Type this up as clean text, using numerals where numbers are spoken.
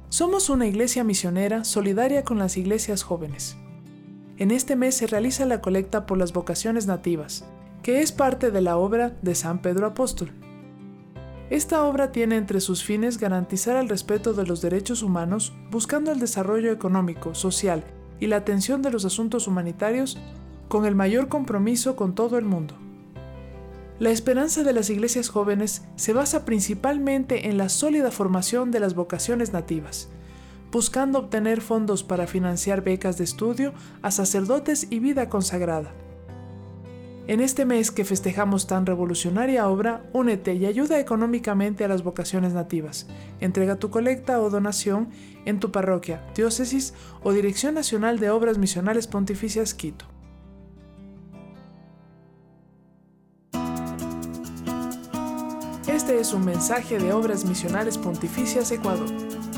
Somos una iglesia misionera solidaria con las iglesias jóvenes. En este mes se realiza la colecta por las vocaciones nativas, que es parte de la obra de San Pedro Apóstol. Esta obra tiene entre sus fines garantizar el respeto de los derechos humanos, buscando el desarrollo económico, social y la atención de los asuntos humanitarios con el mayor compromiso con todo el mundo. La esperanza de las iglesias jóvenes se basa principalmente en la sólida formación de las vocaciones nativas, buscando obtener fondos para financiar becas de estudio a sacerdotes y vida consagrada. En este mes que festejamos tan revolucionaria obra, únete y ayuda económicamente a las vocaciones nativas. Entrega tu colecta o donación en tu parroquia, diócesis o Dirección Nacional de Obras Misionales Pontificias Quito. Este es un mensaje de Obras Misionales Pontificias Ecuador.